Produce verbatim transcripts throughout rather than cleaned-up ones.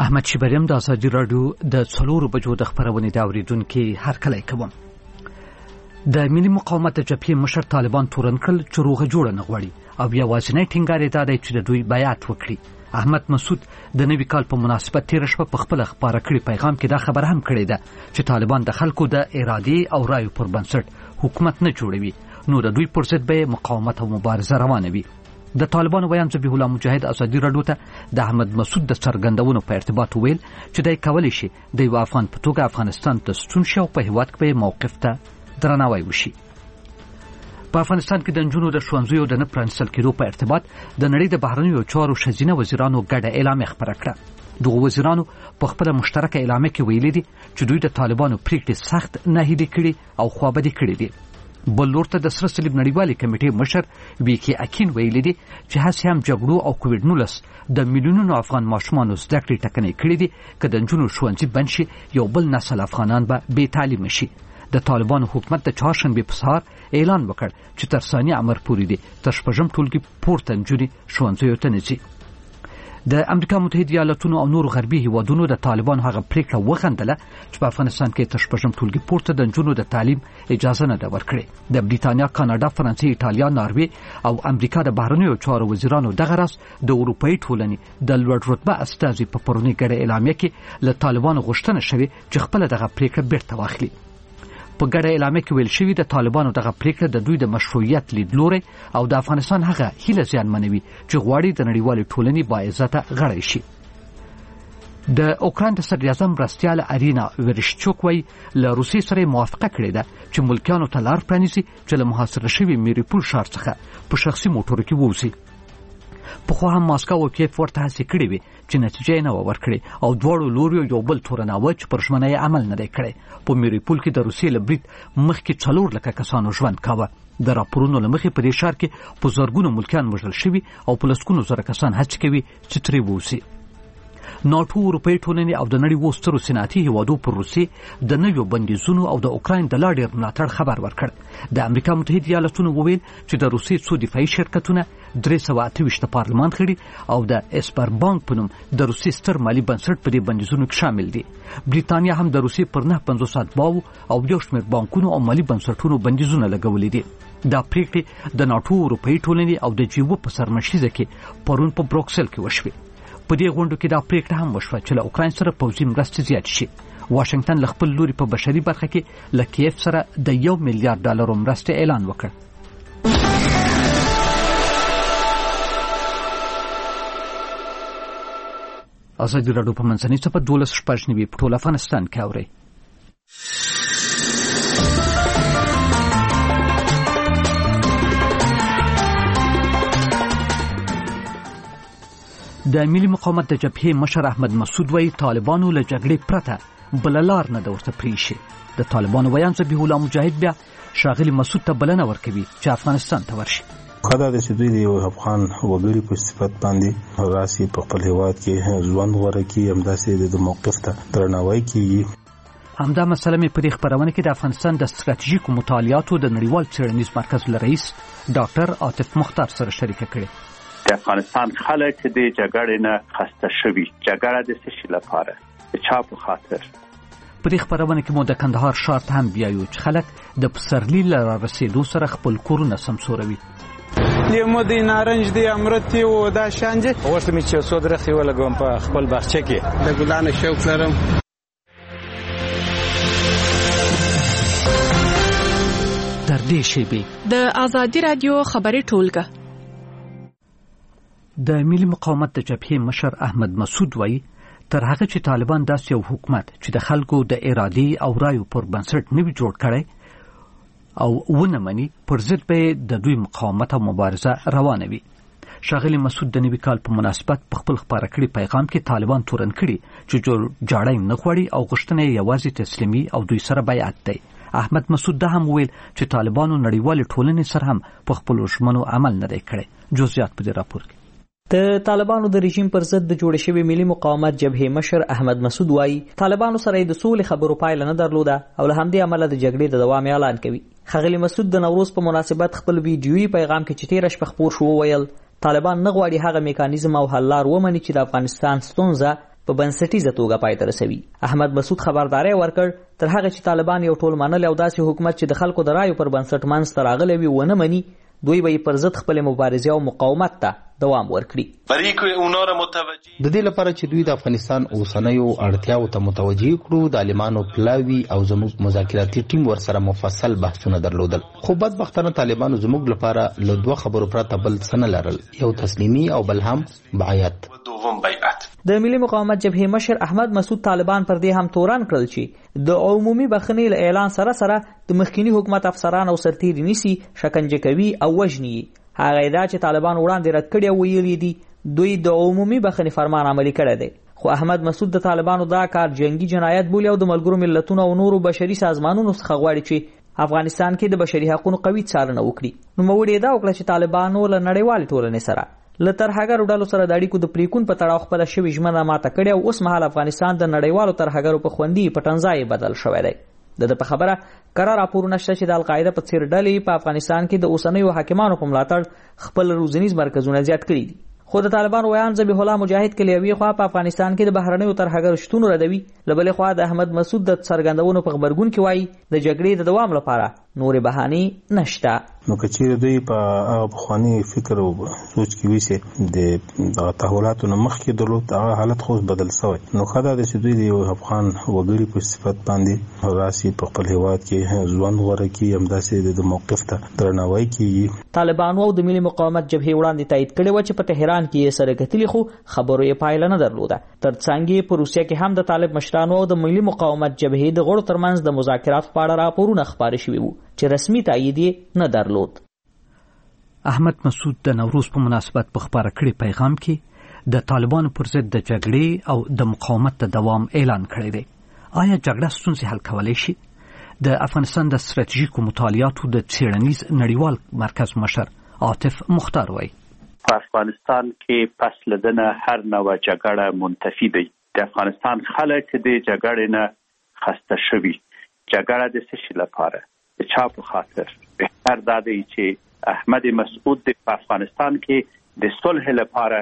احمد شبریم د ازادي راډیو د څلورو بجو د خبرونې د اوریدونکو هرکلی کوم. د ملي مقاومت د جبهې مشر طالبان تورن کړل چې روغه جوړه نه غواړي او یوازینی ټینګار یې دا دی چې د دوی بیعت وکړي. احمد مسعود د نوي کال په مناسبت تیر شپه په خپل خبره کړي پیغام کې دا خبره هم کړې ده چې طالبان د خلکو د ارادې او رایو پر بنسټ حکومت نه جوړوي، نو د دوی پر ضد به مقاومت او مبارزه روانه وي. د طالبانو ویان ذبیح الله مجاهد ازادي راډیو ته د احمد مسعود د څرګندونو په ارتباط ویل چې دای کولی شي د یو افغان په توګه افغانستان ته ستون شي او په هیواد کې موقف ته درناوی وشي. په افغانستان کې د نجونو د ښوونځیو د نه پرانیستل کېدو په ارتباط د نړۍ د بهرنیو چارو ښځینه وزیرانو ګډه اعلامیه خپره کړه. دغه وزیرانو په خپله مشترکه اعلامیه کې ویلي دي چې دوی د طالبانو پریکړې سخت ناهیلي کړي او خوابدي کړي دي. بل لور ته د سره صلیب نړیوالې کمیټې مشر ویکي اکین ویلي دي چې هسې هم جګړو او کووډ نولس د میلیونونو افغان ماشومانو زده کړې ټکنۍ کړي دي که د نجونو ښوونځي بند شي یو بل نسل افغانان به بې تعلیمه شي. د طالبانو حکومت د چهارشنبې په سهار اعلان وکړ چې تر ثاني امر پورې دي تر شپږم ټولګي پورته نجونې ښوونځیو ته نه ځي. د امریکا متحده ایالاتونو او نورو غربي هیوادونو د طالبانو هغه پریکړه وغندله چې په افغانستان کې تر شپږم ټولګي پورته د نجونو د تعلیم اجازه نه ده ورکړې. د بریتانیا، کاناډا، فرانسې، ایټالیا، ناروې او امریکا د بهرنیو چارو وزیرانو دغه راز د اروپایي ټولنې د لوړ رتبه استازي په پرونی ګډه اعلامیه کې له طالبانو غوښتنه شوې چې خپله دغه پریکړه بیرته واخلي. په ګډه اعلامیه کې ویل شوي د طالبانو دغه پریکړه د دوی د مشروعیت لیدلوری او د افغانستان هغه هیله زیانمنوي چې غواړي د نړیوالې ټولنې باعزته غړی شي. د اوکراین د صدر اعظم مرستیال ارینا ورشچوک وایي له روسیې سره موافقه کړې ده چې ملکیانو ته لار پرانیزي چې له محاصره شوي میریپول ښار څخه په شخصي موټرو کې ووځي. پخوا هم ماسکو او کیف ورته هڅې کړې وې چې نتیجه یې نه وه ورکړې او دواړو لوریو یو بل تورناوه چې پر ژمنه یې عمل نه دی کړی. په میریپول کې د روسیې له برید مخکې څلور لکه کسانو ژوند کاوه. د راپورونو له مخې په دې ښار کې په زرګونو ملکیان وژل شوي او په لسګونو زره کسان هڅې کوي چې ترې ووځي. ناټو، اروپایي ټولنې او د نړۍ اووه سترو صنعتي هیوادو پر روسیې د نویو بندیزونو او د اوکراین د لا ډېر ملاتړ خبر ورکړ. د امریکا متحده ایالاتونو وویل چې د روسیې څو دفاعي شرکتونه درې سوه اته ویشت د پارلمان غړي او د اسپر بانک په نوم د روسیې ستر مالي بنسټ په دې بندیزونو کې شامل دي. بریتانیا هم د روسیې پر نه پنځوس اتباعو او یو شمېر بانکونو او مالي بنسټونو بندیزونه لګولي دي. دا پریکړې د ناټو، اروپایي ټولنې او د جي اوه په سرمشریزه کې پرون په بروکسل کې وشوې. په دې غونډو کې دا پریکړه هم وشوه چې له اوکراین سره پوځي مرستې زیاتې شي. واشنگټن له خپل لوري په بشري برخه کې له کیف سره د یو میلیارډ ډالرو مرستې اعلان وکړ. ازادي راډیو په منځنۍ صفحه دولس شپږ نوي په ټول افغانستان کې اوري. د ملي مقاومت د جبهې مشر احمد مسعود وایي طالبانو له جګړې پرته بله لار نه ده ورته پرېښې. د طالبانو ویان ذبیح الله مجاهد بیا ښاغلي مسعود ته بلنه ورکوي چې افغانستان ته ورشي. خدا د چې دوی د یو افغان وګړي په صفت باندې راسي په خپل هیواد کې ژوند غوره کړي، همداسې د موقف ته درناوی کیږي. همدا مسله مې په دې خپرونه کې د افغانستان د ستراتیژیکو مطالعاتو د نړیوال څېړنیز مرکز له رئیس ډاکټر عاطف مختار سره شریکه کړې. د افغانستان خلک د جګړې نه خسته شوي. جګړه د څه شي لپاره؟ د چا په خاطر؟ په دې خپرونه کې مو د کندهار ښار ته هم بیایو چې خلک د پسرلي له رارسېدو سره خپل کورونه سمسوروي. لیمو دی، نارنج دی، امرت دی او دا شان دي. غوښتم چې یو څو درختې ولګوم په خپل باغچه کې. د ګلانو شوق لرم. تر دې شیبې د ازادي راډیو خبري ټولګه. د ملي مقاومت د جبهې مشر احمد مسعود وایي تر هغه چې طالبان داسې یو حکومت چې د خلکو د ارادې او رایو پر بنسټ نه وي جوړ کړی او ونه مني پر ضد به د دوی مقاومت او مبارزه روانه وي. ښاغلي مسعود د نوي کال په مناسبت په خپل خپاره کړي پیغام کې طالبان تورن کړي چې جاړی نه غواړي او غوښتنه یې یوازې تسلیمي او دوی سره بیعت دی. احمد مسعود دا هم ویل چې طالبانو نړیوالې ټولنې سره هم په خپلو ژمنو عمل نه دی کړی. جزئیات په دې راپور کې. د طالبانو د رژیم پر ضد د جوړ شوی ملي مقاومت جبهې مشر احمد مسعود وایي طالبانو سره د سولې خبرو پایله نه درلوده او له همدې امله د جګړې د دوام اعلان کوي. ښاغلي مسعود د نوروز په مناسبت خپل ویډیویي پیغام کې چې تېره شپه خپور شو وویل طالبان نه غواړي هغه میکانیزم او حل لار ومني چې د افغانستان ستونزه په بنسټیزه توګه پای ته رسوي. احمد مسعود خبرداري ورکړ تر هغه چې طالبان یو ټول منل او داسې حکومت چې د خلکو د رایو پر بنسټ منځته راغلی وي ونه مني، دوی به پر ضد خپل مبارزه او مقاومت ته دوام ورکړي. د دې لپاره چې دوی د افغانستان اوسنیو اړتیاو ته متوجي کړو، د عالمانو پلاوي او زموږ مذاکراتي ټیم ورسره مفصل بحثونه درلودل، خو بدبختانه طالبانو زموږ لپاره له دوه خبرو پرته بل څه نه لرل، یو تسلیمي او بل هم بیعت. د ملي مقاومت جبهې مشر احمد مسعود طالبان پر دې هم تورن کړل چې د عمومي بخښنې له اعلان سره سره د مخکینی حکومت افسران او سرتیري نیسي، شکنجه کوي او وژني. هغه دا چې طالبان وړاندې رد کړي او ویلي دي دوی د عمومي بخښنې فرمان عملي کړی دی، خو احمد مسعود د طالبانو دا کار جنگي جنایت بولي او د ملګرو ملتونو او نورو بشري سازمانونو څخه غواړي چې افغانستان کې د بشري حقوقو قوي څارنه وکړي. نوموړي دا وکړه چې طالبانو له نړیوالې ټولنې سره له ترهګرو ډلو سره د اړیکو د پریکون په تړاو خپله شوې ژمنه ماته کړې او اوس مهال افغانستان د نړیوالو ترهګرو په خوندي پټنځای بدل شوی دی. د ده په خبره کره راپورونه شته چې د القاعده په څېر ډلې په افغانستان کې د اوسنیو حاکمانو په ملاتړ خپل روزنیز مرکزونه زیات کړي دي، خو د طالبانو ویان ذبیح الله مجاهد کلیوي خوا په افغانستان کې د بهرنیو ترهګرو شتون ردوي، له بلې خوا د احمد مسعود د څرګندونو په غبرګون کې وایي د جګړې د دوام لپاره نورې بهانې نشته. نو که چیرې دوی په هغه پخواني فکر او سوچ کې وي چې د دغه تحولاتو نه مخکې درلود، هغه حالت خو بدل شوی، نو ښه دا ده چې دوی د یو افغان وګړي په صفت باندې راسي په خپل هېواد کې ژوند غوره کړي، همداسې د موقف ته درناوی کېږي. طالبانو او د ملي مقاومت جبهې وړاندې تایید کړې وه چې په تهران کې یې سره کتلي، خو خبرو یې پایله نه درلوده. تر څنګ یې په روسیه کې هم د طالب مشرانو او د ملي مقاومت جبهې د غړو ترمنځ د مذاکراتو په اړه راپورونه خپاره شوي وو چې رسمي تایید یې نه درلود. احمد مسعود د نوروز په مناسبت په خپاره کړي پیغام کې د طالبانو پر ضد د جګړې او د مقاومت د دوام اعلان کړی دی. آیا جګړه ستونزې حل کولی شي؟ د افغانستان د ستراتیژیکو مطالعاتو د څېړنیز نړیوال مرکز مشر عاطف مختار وایي په افغانستان کې پس لدنه هر نوع جګړه منتفي دی. د افغانستان خلک د جګړې نه خسته شوي. جګړه د څه شي لپاره؟ د چا په خاطر؟ بهتر دا دی چې احمد مسعود په افغانستان کې د صلح لپاره،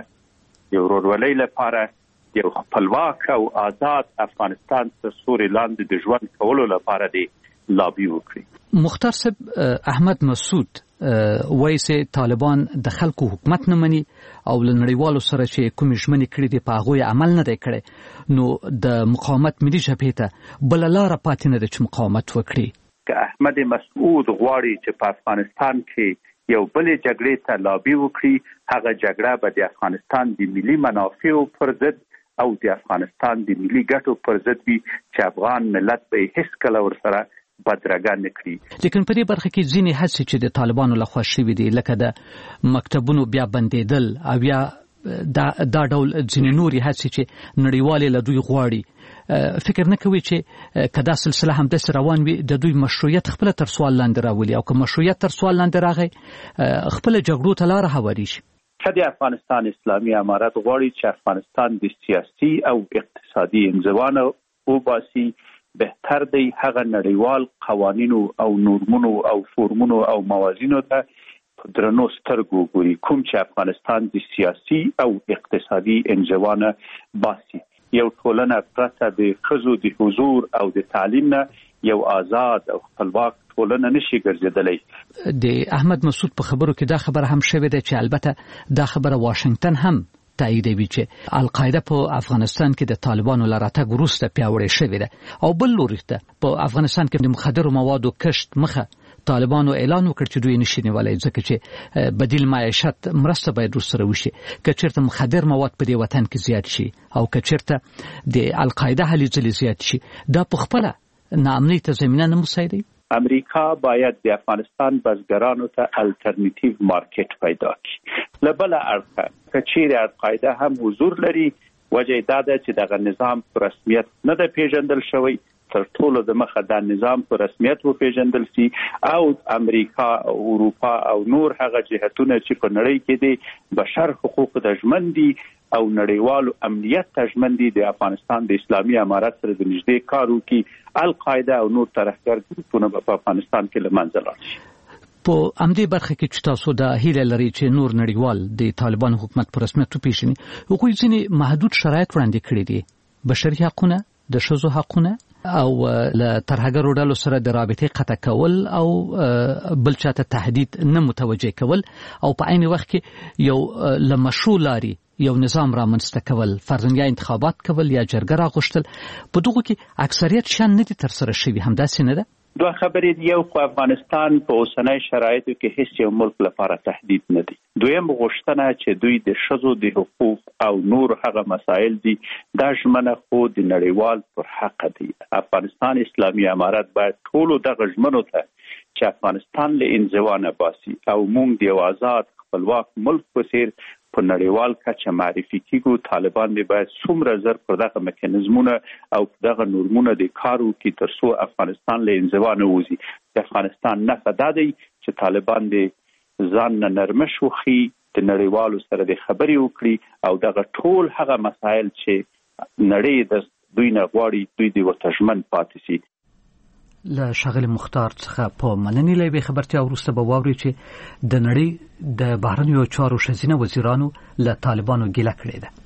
د ورورولۍ لپاره، د خپلواک او آزاد افغانستان تر سوري لاندې د ژوند کولو لپاره دی لابي وکړي. مختار صاحب، احمد مسعود وایي چې طالبان د خلکو حکومت نه مني او له نړیوالو سره چې کومې ژمنې کړي دي په هغوی عمل نه دی کړی، نو د مقاومت ملي جبهې ته بله لاره پاتې نه ده چې مقاومت وکړي. که احمد مسعود غواړي چې په افغانستان کې یو بلې جګړې ته لابي وکړي، هغه جګړه به د افغانستان د ملي منافعو پر ضد او د افغانستان د ملي ګټو پر ضد وي چې افغان ملت به هیڅ کله ورسره بدرګه نه کړي. لیکن په دې برخه کې ځینې هڅې چې د طالبانو لخوا شوي دي، لکه د مکتبونو بیا بندېدل او یا دا دا ډول ځینې نورې هڅې چې نړیوالې له دوی غواړي، فکر نه کوي چې که دا سلسله همداسې روان وي د دوی مشروعیت خپله تر سوال لاندې راولي، او که مشروعیت تر سوال لاندې راغی خپله جګړو ته لاره هواري شي؟ که د افغانستان اسلامي امارت غواړي چې افغانستان د سیاسي او اقتصادي انزوا نه وباسي، بهتر دی هغه نړیوال قوانینو او نورمونو او فورمونو او موازینو ته په درنو سترګو ګوري، کوم چې افغانستان د سیاسي او اقتصادي انزوا نه باسي. یو ټولنه پرته د ښځو د حضور او د تعلیم نه یو آزاد او خپلواک ټولنه نشي ګرځېدلی. د احمد مسعود په خبرو کې دا خبره هم شوې ده چې البته دا خبره واشنگټن هم تاییدوي چې القاعده په افغانستان کې د طالبانو له راتګ وروسته پیاوړې شوې ده، او بل لوري ته په افغانستان کې د مخدرو موادو کښت مخه طالبانو اعلان وکړ چې دوی نشي نیولای، ځکه چې بدیل معیشت مرسته باید ورسره وشي. که چېرته مخدر مواد په دې وطن کې زیات شي او که چېرته د القاعده هلې ځلې زیات شي، دا په خپله ناامنۍ ته زمینه نه مساعدوي. امریکا باید د افغانستان بزګرانو ته الټرنیټیو مارکیټ پیدا کړي. له بله اړخه که چیرې القاعده هم حضور لري، وجه دا ده چې دغه نظام په رسمیت نه ده پیژندل شوی، تر ټولو د مخه دا نظام په رسمیت وپیژندل سي او امریکا او اروپا او نور هغه جهتونه چې په نړۍ کې دي بشر حقوق ته ژمن دي او نړیوالو امنیت ته ژمن دي، د افغانستان د اسلامي امارت سره د نږدې کار وکړي، القاعده او نور ترهګر ګروپونه په افغانستان کې له منځه لاړ شي. په همدې برخه کې چې تاسو د هیله لري چې نور نړیوال د طالبانو حکومت په رسمیت وپیژني، هغوی ځینې محدود شرایط وړاندې کړي دي بشري حقونه، د ښځو حقونه او له ترهګرو ډلو سره د رابطې قطع کول او بل چاته تهدید نه متوجه کول او په عین وخت کې یو له مشروع لاري یو نظام رامنځته کول، فرضاً یا انتخابات کول یا جرګه راغوښتل، په دغو کې اکثریت شان نه دي ترسره شوي. همداسې نه ده؟ دوه خبرې دي. یو خو افغانستان په اوسنۍ شرایطو کې هیڅ یو ملک لپاره تهدید نه دی. دویم غوښتنه چې دوی د ښځو د حقوق او نور هغه مسایل دي دا ژمنه خو د نړیوال پر حق دی. افغانستان اسلامي امارت باید ټولو دغه ژمنو ته چې افغانستان له انزوا نه باسي او موږ د یو آزاد خپلواک ملک په څیر په نړیوال کچه معرفي کیږو. طالبان دی باید څومره زر پر دغه میکانیزمونه او دغه نورمونه د کارو کې تر څو افغانستان له انزوا نه وځي. د افغانستان نه فدا دی چې طالبان دی ځان نه نرمش وخی، د نړیوالو سره د خبرې وکړي او دغه ټول هغه مسایل چې نړۍ د دوی نه غواړي دوی د ورته ژمن پاتې شي. له ښاغلي مختار څخه په مننې له یوې خبرتیا وروسته به واورئ چې د نړۍ د بهرنیو چارو ښځینه وزیرانو له طالبانو ګیله کړې ده.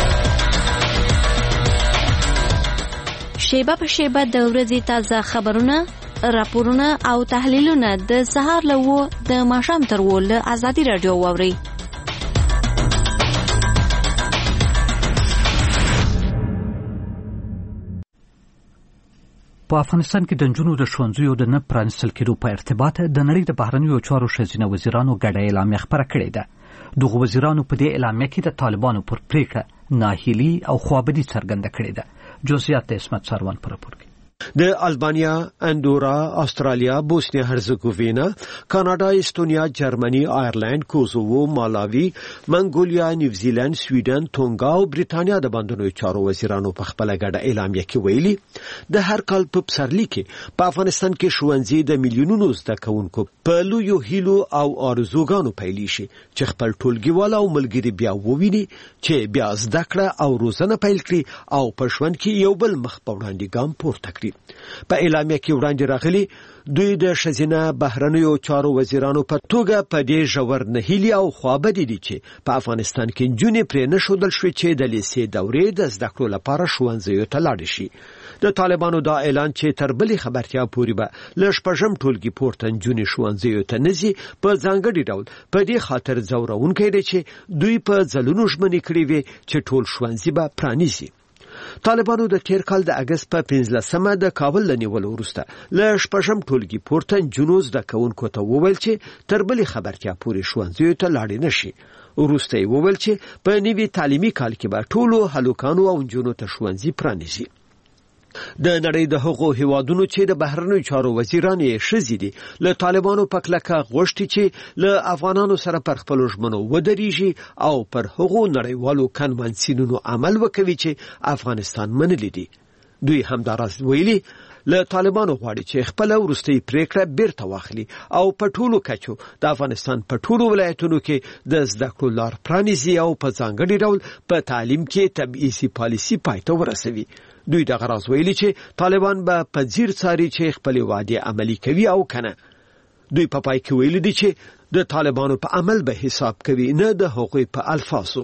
شیبه په شیبه د ورځې تازه خبرونه، راپورونه او تحلیلونه د سهار له اوه د ماښام تر اوه له ازادي راډیو واورئ. په افغانستان کې د نجونو د ښوونځیو د نه پرانیستل کېدو په ارتباط د نړۍ د بهرنیو چارو ښځینه وزیرانو ګډه اعلامیه خپره کړې ده. دغو وزیرانو په دې اعلامیه کې د طالبانو پر پریکړه ناهیلي او خوابدي څرګنده کړې ده. جزئیات د اسمت سروان په راپور کې. د البانیا، اندورا، استرالیا، بوسنیا هرزګووینا، کاناډا، استونیا، جرمني، آیرلند، کوزوو، مالاوي، منګولیا، نیوزیلند، سویډن، تونګا او بریټانیا د بهرنیو چارو وزیرانو په خپل ګډه اعلامیه کې ویلي د هر کال په پسرلي کې په افغانستان کې ښوونځي د میلیونونو زده کوونکو په لویو هیلو او آرزوګانو پیلې شي چې خپل ټولګیوال او ملګري بیا وویني چې بیا زده کړه او روزنه پیل کړي او په ژوند کې یو بل مخ په وړاندې ګام پورته کړي. په اعلامیه کې وړاندې راغلي دوی د ښځینه بهرنیو چارو وزیرانو په توګه په دې ژور نهیلي او خوابدي دي چې په افغانستان کې نجونې پرې نه ښودل شوې چې د لیسې دورې د زده کړو لپاره ښوونځیو ته لاړې شي. د طالبانو دا اعلان چې تر بلې خبرتیا پورې به له شپږم ټولګي پورته نجونې ښوونځیو ته نه ځي په ځانګړي ډول په دې خاطر ځورونکی دی چې دوی په ځلونو ژمنې کړې وې چې ټول ښوونځي به پرانیزي. طالبانو د تیر کال د اگست په پنځلسمه د کابل له نیولو وروسته له شپږم ټولګي پورته نجونو زده کوونکو ته وویل چې تر بلې خبرتیا پورې ښوونځیو ته لاړې نه شي. وروسته یې وویل چې په نوي تعلیمي کال کې به ټولو هلکانو او نجونو ته ښوونځي پرانیزي. د نړۍ د هغو هیوادونو چې د بهرنیو چارو وزیران یې ښځې دي له طالبانو په کلکه غوښتي چې له افغانانو سره پر خپلو ژمنو ودرېږي او پر هغو نړیوالو کنوانسیونونو عمل وکوي چې افغانستان منلي دي. دوی همداراز ویلي له طالبانو غواړي چې خپل وروستۍ پریکړه بیرته واخلي او په ټولو کچو د افغانستان په ټولو ولایتونو کې د زده کړو لار پرانیزي او په ځانګړي ډول په تعلیم کې تبعیضي پالیسي پای ته ورسوي. دوی دغه راز ویلي چې طالبان به په ځیر څاري چې خپل وعدې عملي کوي او کنه. دوی په پای کې ویلي دي چې د طالبانو په عمل به حساب کوي نه د هغوی په الفاظو.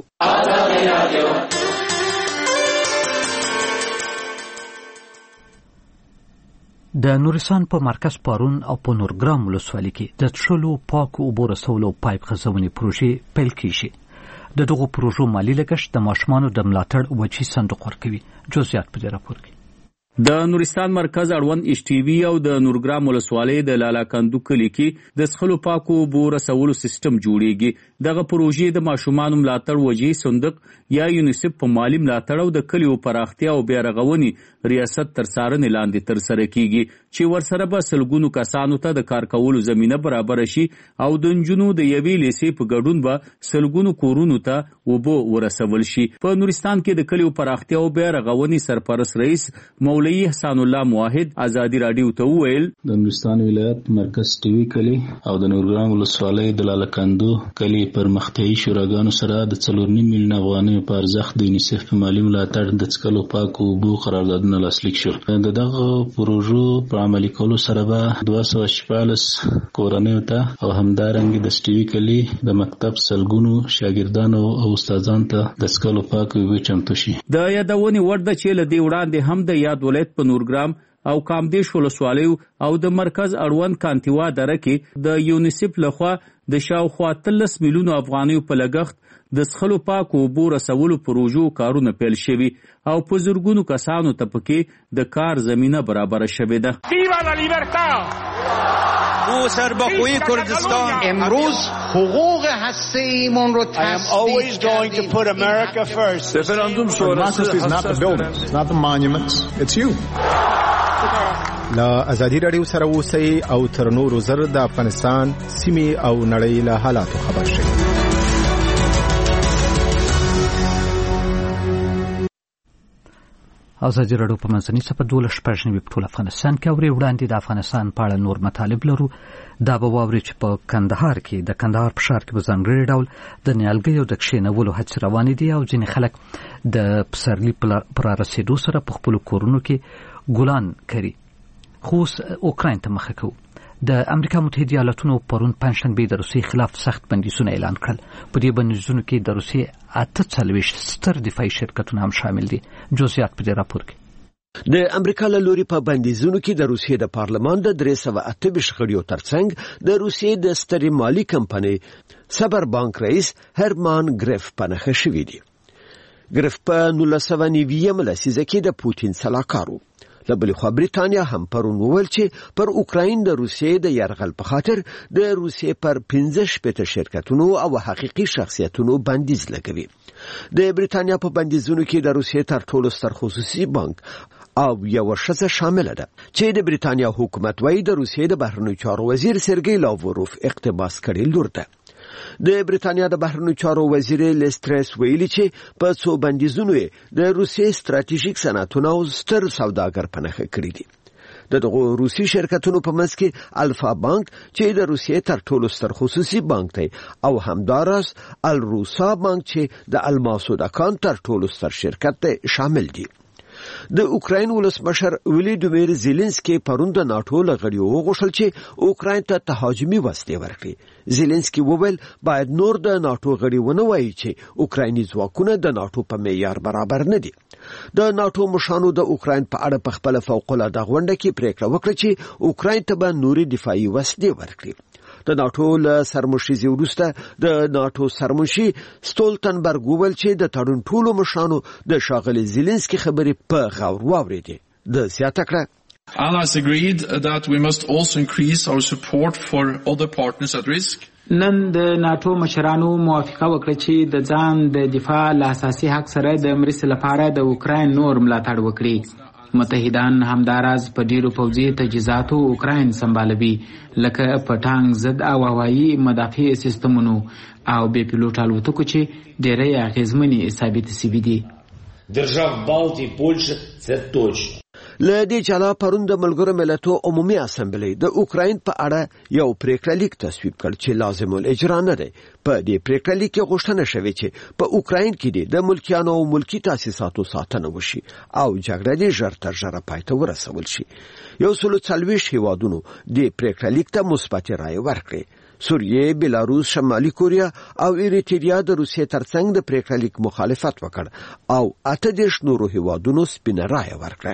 د نورستان په مرکز پارون او په نورګرام ولسوالۍ کې د څښلو پاکو اوبو رسولو پایپ غځونې پروژې پیل کیږي. د دغو پروژو مالي لګښت د ماشومانو د ملاتړ وچی صندوق ورکوي. جزئیات په دې راپور کې. د نورستان مرکز اړوند ایچ ټي وي او د نورګرام ولسوالۍ د لالا کندو کلي کې د څښلو پاکو اوبو رسولو سیستم جوړیږي. دغه پروژې د ماشومانو ملاتړ وجهي صندوق یا یونیسف په مالی ملاتړ او د کلیو پراختیا او بیا رغونې ریاست تر څارنې لاندې ترسره کیږي چې ورسره به سلګونو کسانو ته د کار کولو زمینه برابر شي او د نجونو د یوې لیسې په ګډون به سلګونو کورونو ته اوبه ورسول شي. په نورستان کې د کلیو پراختیا او بیا رغونې سرپرست رئیس مولوي احسان الله موحد ازادي رادیو ته وویل د نورستان ولایت مرکز ټیوي کلی او د نورګرام ولسوالۍ د لالکندو کلی پر مختهي شوراګانو سره د څلور نیم میلیون افغانیو په ارزښت د یونیسف په مالي ملاتړ د څښلو پاکو اوبو قراردادونه لاسلیک شول. د دغه پروژو په عملي کولو سره به دوه سوه شپاړس کورنیو ته او همدارنګه د سټیوي کلي د مکتب سلګونو شاګردانو او استادانو ته د څښلو پاکو اوبو چمتو شي. د یادونې وړ ده چې له دې وړاندې هم د یاد ولایت په نورګرام او کامدیش ولسوالیو او د مرکز اړوند کانتیوا دره کې د یونیسف لخوا د شاوخوا اتلس میلیونو افغانیو په لګښت د څښلو پاکو اوبو رسولو پروژو کارونه پیل شوي او په زرګونو کسانو ته پکې د کار زمینه برابره شوې ده. او سربخوی کردستان امروز حقوق هسته‌ایمون رو تثبیت کردیم. رفراندوم شورای is not the buildings, not the monuments, it's you. لا ازادي رادیو سره اوسئ او تر نورو زر د افغانستان سیمې او نړۍ له حالاتو خبر شئ. ازادي رادیو په منځني سپه دولس شپږ نوي په ټول افغانستان کې اوري. وړاندې د افغانستان په اړه نور مطالب لرو. دا به واوري چې په کندهار کې د کندهار په ښار کې په ځانګړي ډول د نیالګیو د کښېنولو هڅې روانې دي او ځینې خلک د پسرلي په رارسېدو سره په خپلو کورونو کې ګلان کري. خو اوس اوکراین ته مخه کوو. د امریکا متحده ایالاتونو پرون پنجشنبه د روسیې خلاف سخت بندیزونه اعلان کړل. په دې بندیزونو کې د روسیې اته څلوېښت ستر دفاعي شرکتونه هم شامل دي. جزئیات په دې راپور کې. د امریکا له لوري په بندیزونو کې د روسیې د پارلمان د درې سوه اته ویشت غړیو ترڅنګ د روسیې د سترې مالي کمپنۍ سبر بانک رئیس هرمان ګریف په نښه شوي دي. ګریف په نولس سوه نوي لسیزه کې د پوتین سلاکار و. له بلې خوا بریتانیا هم پرون وویل چې پر اوکراین د روسیې د یرغل په خاطر د روسیې پر پنځه شپېته شرکتونو او حقیقي شخصیتونو بندیز لګوي. د بریتانیا په بندیزونو کې د روسیې تر ټولو ستر خصوصي بانک او یو ښځه شامله ده چې د بریتانیا حکومت وايي د روسیې د بهرنیو چارو وزیر سرګی لاوروف اقتباس کړي لور ده. د بریتانیا د بهرنیو چارو وزیر لیسترس ویلي چې په څو بندیزونو د روسیې ستراتیژیک صنعتونه او ستر سوداګر په نښه کړي دي. د دغو روسي شرکتونو په منځ کې الفا بانک چې د روسیې تر ټولو ستر خصوصي بانک دی او همداراز الروسا بانک چې د الماسو د کان تر ټولو ستر شرکت دی شامل دي. د اوکراین ولسمشر ولادیمیر زيلنسکي پرون د ناتو لغړیو وغوښتل چې اوکراین ته تهاجمي وسلې ورکړي. زيلنسکي وویل باید نور د ناتو غړي ونه وایي چې اوکرایني ځواکونه د ناتو په معیار برابر نه دي. د ناتو مشانو د اوکراین په اړه په خپل فوق العاده غونډه کې پریکړه وکړه چې اوکراین ته به نوري دفاعي وسلې ورکړي. د ناتو له سرمشري وروسته د ناتو سرمشري ستولتنبرګ وویل چې د تړون ټولو مشانو د ښاغلي زيلنسکي خبرې په غور واورېدې. د زیاته کړه Allies agreed that we must also increase our support for other partners at risk. نن د ناتو مشرانو موافقه وکړه چې د ځان د دفاع له اساسي حق سره د مرستې لپاره د اوکراین نور ملاتړ وکړي. متحدان همداراز په ډیرو پوځي تجهیزاتو اوکراین سمبالوي لکه په ټانک ضد او هوایي مدافع سیستمونو او بې پیلوټ الوتکو چې ډېرې اغیزمنې ثابت شوي دي. Держав Балтії, Польщі – це точно. له دې جلا پرون د ملګرو ملتونو عمومي اسمبلی د اوکراین په اړه یو پریکړه لیک تصویب کړ چې لازم الاجرا نه دی. په دې پریکړه لیک کې غوښتنه شوې چې په اوکراین کې د ملکیانو او ملکی تاسیساتو ساتنه وشي او جګړه دې ژر تر ژره پای ته ورسول شي. یو سل څلوېښت هیوادونو دې پریکړه لیک ته مثبت رایه ورکړې. سوریه، بلاروس، شمالي کوریا او ایریټریا د روسیې ترڅنګ د پریکړه لیک مخالفت وکړ او اته دېرش نورو هیوادونو سپینه رایه ورکړه.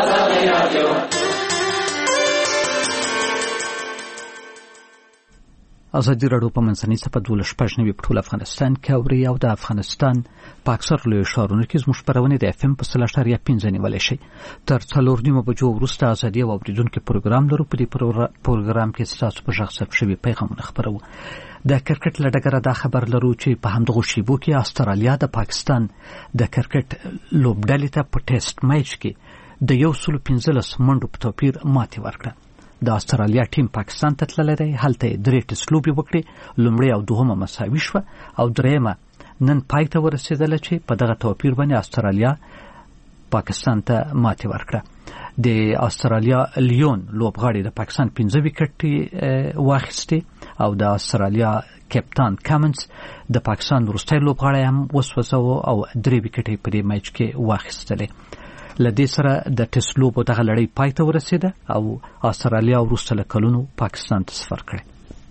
ازادي راډیو په منځنۍ سپه دولس شپږ نوي په ټول افغانستان کې اوري او د افغانستان په اکثر لویو ښارونو کې زموږ خپرونې د اف ام په سل اشاریه پنځه نیولی شي. تر څلور نیمو بجو وروسته ازادي او اورېدونکي پروګرام لرو. په دې پروګرام کې ستاسو په غږ ثبت شوي پیغامونه خپروو. د کرکټ له ډګره دا خبر لرو چې په همدغو شیبو کې استرالیا د پاکستان د کرکټ لوبډلې ته په ټیسټ میچ کې د یو سل پنځلس منډو په توپیر ماتې ورکړه. د استرالیا ټیم پاکستان ته تللی دی. هلته یې درې ټیسټ لوبې وکړې. لومړی او دوهمه مساوي شوه او درېیمه نن پای ته ورسېدله چې په دغه توپیر باندې استرالیا پاکستان ته ماتې ورکړه. د استرالیا لیون لوبغاړي د پاکستان پنځه وکټ واخیستې او د استرالیا کپتان کامنز د پاکستان وروستی لوبغاړی هم وسوځاوه او درې وکټې په دې میچ کې واخیستلې. له دې سره د ټیسټ لوبو دغه لړۍ پای ته ورسېده او استرالیا وروسته له کلونو پاکستان ته سفر کړی.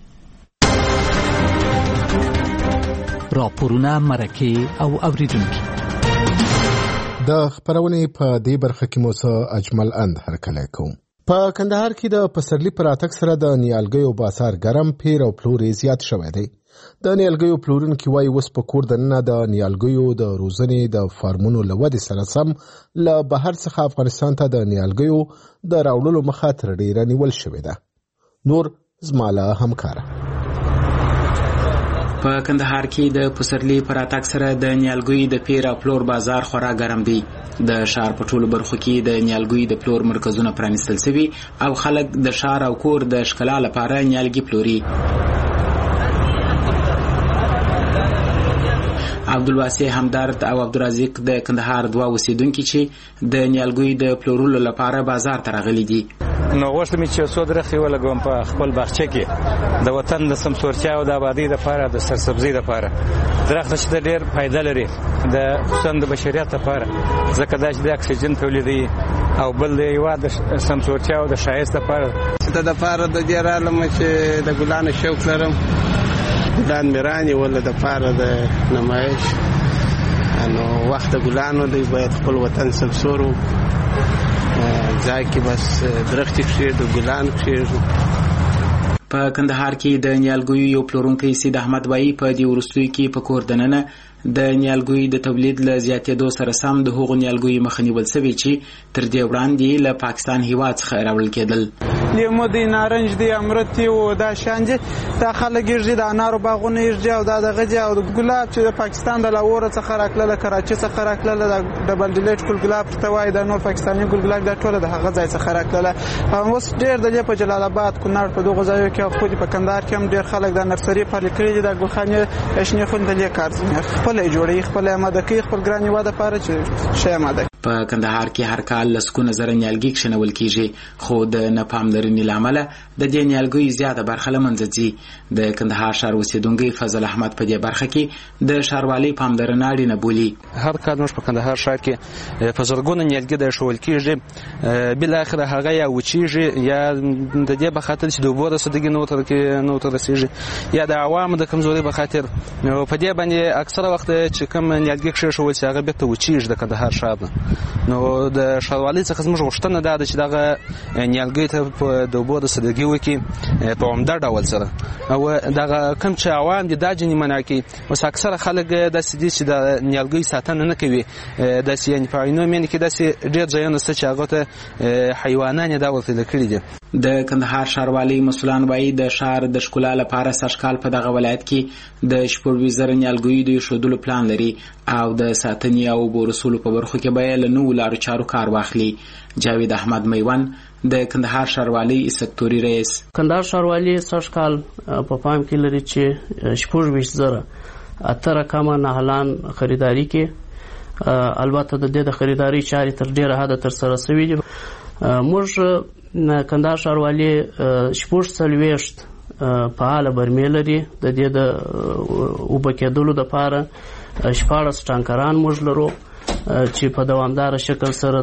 راپورونه، مرکې او اوریدونکي د خبرونې په دې برخه کې مو څه اجمل اند هرکلی کوم. په کندهار کې د پسرلي پر راتګ سره د نیالګیو بازار ګرم، پیر او پلور زیات شوی دی. د نیالګیو پلورونکي وایي اوس په کور دننه د نیالګیو د روزنې د فارمونو له ودې سره سم له بهر څخه افغانستان ته د نیالګیو د راوړلو مخه تر ډیره نیول شوې ده. نور زما له همکاره په کندهار کې د پسرلي پر راتګ سره د نیالګیو د پیر او پلور بازار خورا ګرم دی. د شهر په ټولو برخو کې د نیالګیو د پلور مرکزونه پرانیستل شوي او خلک د شهر او کور د ښکلا لپاره نیالګي پلوري. عبدالواسع همدرد او عبدالرزاق د کندهار دوه اوسیدونکي چې د نیالګیو د پلورلو لپاره بازار ته راغلي دي. نو غوښتم چې څو درختې ولګوم په خپل باغچه کې د وطن د سمسورتیا او د آبادۍ لپاره، د سرسبزۍ لپاره. درخت چې د ډېر فایده لري د خصوصا د بشریت لپاره، ځکه دا چې د اکسیجن تولیدوي او بل د هېواد د سمسورتیا او د ښایست لپاره. د دپاره د دې رالم چې د ګلانو شوق لرم، ګلان مې رانیول د پاره د نمایش. نو وخت د ګلانو دی، باید خپل وطن سمسور و ځای کې بس درختې کښېږدو، ګلان کښېږدو. په کندهار کې د نیالګیو یو پلورونکی سید احمد وایي په دې وروستیو کې په کور دننه د نیالګیو د تولید له زیاتېدو سره سم د هغو نیالګیو مخه نیول شوې چې تر دې وړاندې له پاکستان هېواد څخه راوړل کېدل. لیمو دی، نارنج دی، امرود دی او دا شان دي. دا خلک یې د انارو باغونه یې او دا دغه دي او د ګلاب چې د پاکستان د لاهور څخه راکړل، کراچي څخه راکړل، د ډبل ډیلیټ ګل ګلاب ته وایي د نور پاکستاني ګل ګلاب دا ټول د هغه ځای څخه راکړل. اوس ډېر د دې په جلال آباد، کونړ په دغه ځایو کې خو په کندهار کې هم ډېر خلک د نرسري پر لیکلي دي د ګلخانې اشنی خو د دې کار خپل جوړي، خپل آماده کوي، خپل ګرانی واده لپاره چې شی آماده. په کندهار کې هر کال لسکونه زره نیالګي کښېنول کېږي، خو د ناپاملرنې له امله د دې نیالګیو زیاته برخه له منځه ځي. د کندهار ښار اوسیدونکی فضل احمد په دې برخه کې د ښاروالۍ پاملرنه اړینه بولي. هر کال موږ په کندهار ښار کې په زرګونه نیالګي د ایښودل کېږي، بالاخره هغه یا وچېږي یا د دې په خاطر چې د اوبو رسېدګي نه ورته رسېږي یا د عوامو د کمزورۍ په خاطر. په دې باندې اکثره وخت چې کوم نیالګي کښېښول شي هغه بېرته وچېږي د کندهار ښار نه. نو د ښاروالۍ څخه زموږ غوښتنه دا ده چې دغه نیالګیو ته د اوبو رسېدګي وکړي په عمده ډول سره، او دغه کوم چې عوام دي دا ځینې منع کړي. اوس اکثره خلک داسې دي چې د نیالګیو ساتنه نه کوي، داسې یعنې په عینو مینې کې داسې ډېر ځایونه شته چې هغو ته حیوانان یې دا ورته کړي دي. د کندهار ښاروالۍ مسؤلان وایي د ښار د ښکلا لپاره سږکال په دغه ولایت کې د شپږویشت زره نیالګیو د ایښودلو پلان لري او د ساتنې او اوبو رسولو په برخو کې به یې له نوو لارو چارو کار واخلي. جاوید احمد میوان د کندهار ښاروالۍ سکتوري رئیس. کندهار ښاروالۍ سږکال په پام کې لري چې شپږویشت زره اته رقمه نهالان خریداري کې. البته د دې د خریداري چارې تر ډیره حده ترسره شوي دي. موږ کندهار ښاروالۍ شپږ څلوېښت فعاله برمې لري. د دې د اوبه کېدلو دپاره شپاړس ټانکران موږ لرو چې په دوامداره شکل سره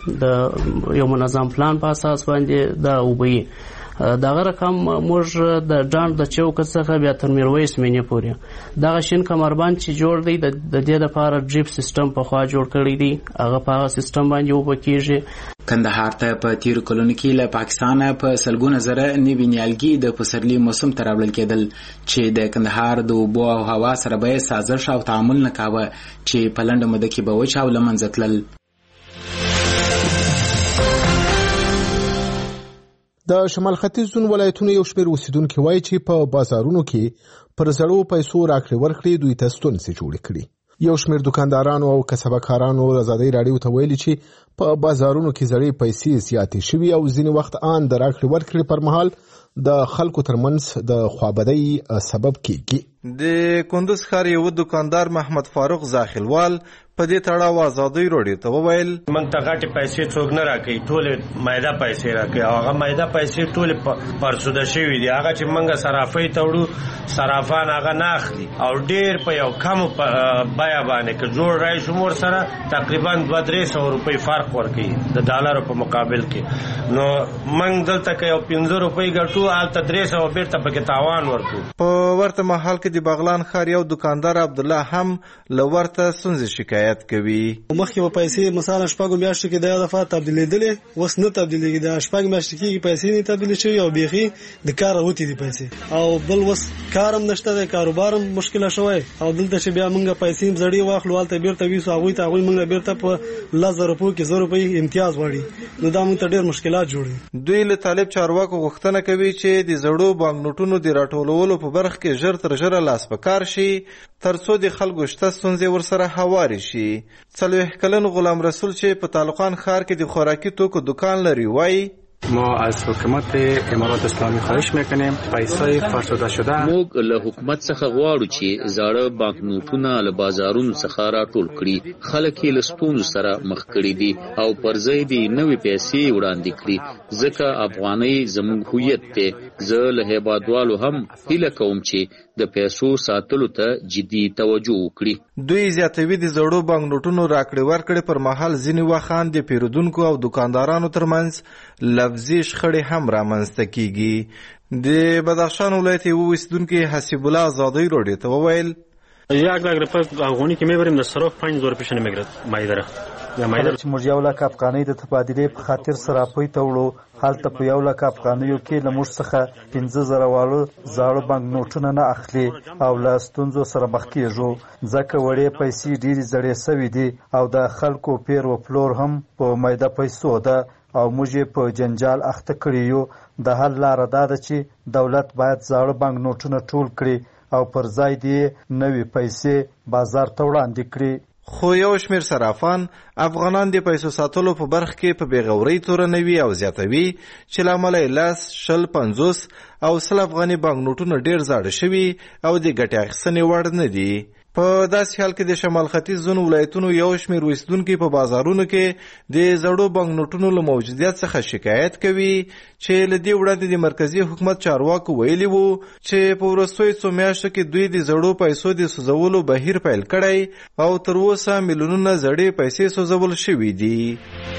د یو منظم پلان په اساس باندې دا اوبه دغه رقم موږ د ډانډ د چوک څخه بیا تر میرویس مینې پورې دغه شین کمربند چې جوړ دی د دې لپاره ډریپ سیستم په خوا جوړ کړی دی، هغه په هغه سیستم باندې اوبه کېږي. کندهار ته په تیرو کلونو کې له پاکستانه په سلګونه زره نوي نیالګي د پسرلي موسم ته راوړل کېدل چې د کندهار د اوبو او هوا سره به یې سازش او تعامل نه کاوه چې په لنډه موده کې به وچ او له منځه تلل. د شمال ختیځ زون ولایتونو یو شمېر اوسیدونکي وایي چې په بازارونو کې پر زړو پیسو راکړې ورکړې دوی ته ستونزې جوړې کړي. یو شمېر دکاندارانو او کسبکارانو ازادۍ راډیو ته ویلي چې په بازارونو کې زړې پیسې زیاتې شوي او ځینې وخت آن د راکړې ورکړې پر مهال د خلکو ترمنځ د خوابدۍ سبب کیږي. د کندوز ښار یو دکاندار محمد فاروق زاخلوال په دې تړاو ازادۍ راډیو ته وویل موږ ته غټې پیسې څوک نه راکوي، ټولې مایده پیسې راکوي او هغه مایده پیسې ټولې پرسوده شوي دي. هغه چې موږ صرافۍ ته وړو صرافان هغه نه اخلي او ډېر په یو کمو بیه باندې که جوړ راشي مور سره تقریبا دوه درې سوه روپۍ فرق ورکوي د ډالرو په مقابل کې. نو موږ دلته که یو پنځه روپۍ ګټو هلته درې سوه بېرته پکې تاوان ورکو. په ورته مهال کې د بغلان ښار یو دکاندار عبدالله هم له ورته ستونزې شکایت کوي. مخکې به پیسې مثلا شپږو میاشتو کې د یو دفعه تبدیلېدلې، اوس نه تبدیلېږي. د شپږ میاشتې کېږي پیسې نه تبدیلې شوي او بیخي د کار راوتې دي پیسې. او بل اوس کار هم نشته دی، کاروبار هم مشکله شوی. او دلته چې بیا موږ پیسې هم زړې واخلو هلته بېرته ویسو هغوی ته هغوی موږ بېرته په لس زره روپیو کې زر روپۍ امتیاز غواړي. نو دا موږ ته ډېر مشکلات جوړوي. دوی له طالب چارواکو غوښتنه کوي چې د زړو بانک نوټونو د راټولولو په برخه کې ژر تر ژره لاس په کار شي تر څو د خلکو شته ستونزې ورسره هوارې شي. څلوېښت کلن غلام رسول چې په طالقان ښار کې د خوراکي توکو دکان لري وایي ما از حکومت امارات اسلامی خواهش میکنیم پیسې فرسوده شده موږ له حکومت څخه غواړو چې زاړه بانک نوټونه له بازارونو څخه راټول کړي. خلک یې له ستونزو سره مخ کړي دي او پر ځای دې نوې پیسې وړاندې کړي ځکه افغانۍ زموږ هویت دی. زه له هیوادوالو هم هیله کوم چې د پیسو ساتلو ته جدي توجه وکړي. دوی زیاتوي د زړو بانک نوټونو راکړې ورکړې پر مهال ځینې وخت د پیرودونکو او دکاندارانو ترمنځ لفظي شخړې هم رامنځته کیږي. د بدخشان ولایت یو اوسیدونکی حسیب الله ازادۍ راډیو ته وویل یک لاک روپۍ افغانی که میبریم در صراف پنج هزار پیش نمیگیرد مایده یا مایده چې موږ یو لاک افغانۍ د تبادلې په خاطر صرافۍ ته وړو هلته په یو لاک افغانیو کې له موږ څخه پنځه زره واړه زاړه بانک نوټونه نه اخلي او له ستونزو سره مخ کېږو ځکه وړې پیسې ډېرې زړې سوي دي او د خلکو پیر و پلور هم په مایده پیسو ده او موږ یې په جنجال اخته کړي یو. د حل لاره دا ده چې دولت باید زاړه بانک نوټونه ټول کړي او پر ځای دې نوې پیسې بازار ته وړاندې کړي. خو یو شمېر صرافان افغانان د پیسو ساتلو په برخه کې په بېغورۍ تورنوي او زیاتوي چې له امله یې لس شل پنځوس او سل افغاني بانک نوټونه ډېر زاړه شوي او د ګټې اخیستنې وړ نه دي. په داسې حال کې د شمال ختیځ ځینو ولایتونو یو شمېر اوسیدونکي په بازارونو کې د زړو بانک نوټونو له موجودیت څخه شکایت کوي چې له دې وړاندې د مرکزي حکومت چارواکو ویلي وو چې په وروستیو څو میاشتو کې دوی د زړو پیسو د سوځولو بهیر پیل کړی او تر اوسه میلیونونه زړې پیسې سوځول شوي دي.